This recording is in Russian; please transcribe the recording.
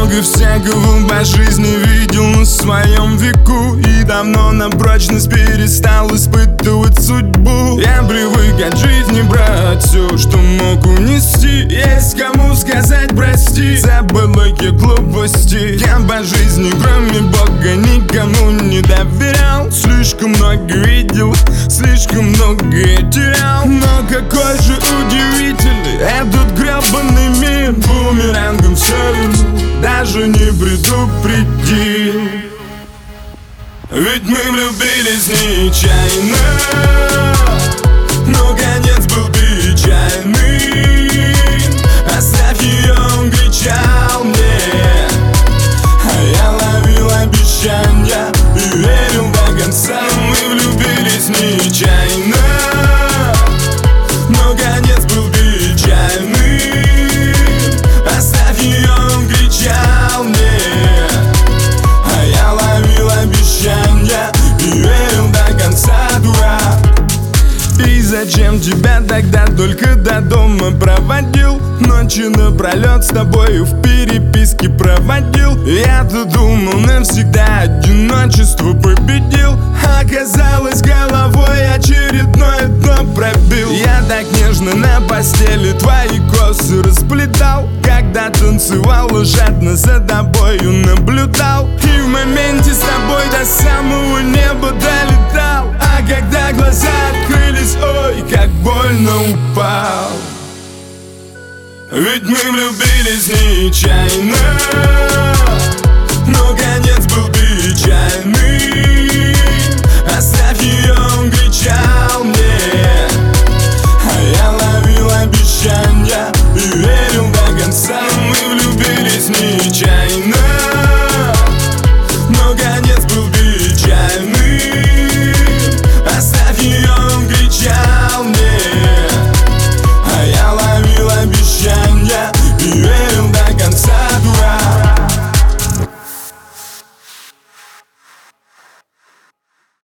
Много всякого по жизни видел на своем веку, и давно на прочность перестал испытывать судьбу. Я привык от жизни брать все, что мог унести. Есть кому сказать прости за былые глупости. Я по жизни кроме Бога никому не доверял. Слишком много видел, слишком многое терял. Но какой же удивительный этот гребаный мир. Бумерангом все вернул, даже не предупредил. Ведь мы влюбились нечаянно, но конец был печальный. Оставь ее, он кричал мне, а я ловил обещания и верил до конца. Мы влюбились нечаянно, но конец был печальный. Оставь ее, он кричал мне, а я ловил обещания и верил до конца, дурак. И зачем тебя тогда только до дома проводил? Ночи напролет с тобою в переписке проводил. Я-то думал, навсегда одиночество победил. Оказалось, головой очередное дно пробил. Я так нежно на постели твои косы расплетал, когда танцевал и жадно за тобою наблюдал. И в моменте с тобой до самого неба долетал. А когда глаза открылись, ой, как больно упал. Ведь мы влюбились нечаянно,